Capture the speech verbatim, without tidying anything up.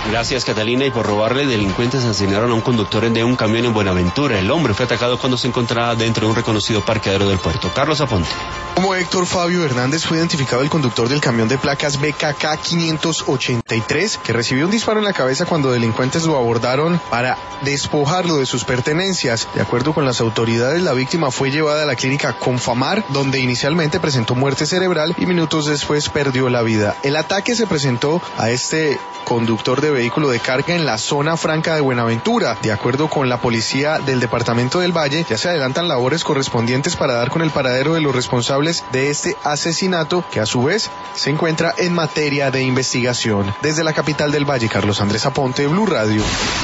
Gracias, Catalina. Y por robarle, delincuentes asesinaron a un conductor de un camión en Buenaventura. El hombre fue atacado cuando se encontraba dentro de un reconocido parqueadero del puerto. Carlos Aponte. Como Héctor Fabio Hernández fue identificado el conductor del camión de placas B K K quinientos ochenta y tres, que recibió un disparo en la cabeza cuando delincuentes lo abordaron para despojarlo de sus pertenencias. De acuerdo con las autoridades, la víctima fue llevada a la clínica Confamar, donde inicialmente presentó muerte cerebral y minutos después perdió la vida. El ataque se presentó a este conductor de vehículo de carga en la zona franca de Buenaventura. De acuerdo con la policía del departamento del Valle, ya se adelantan labores correspondientes para dar con el paradero de los responsables de este asesinato, que a su vez se encuentra en materia de investigación. Desde la capital del Valle, Carlos Andrés Aponte, Blue Radio.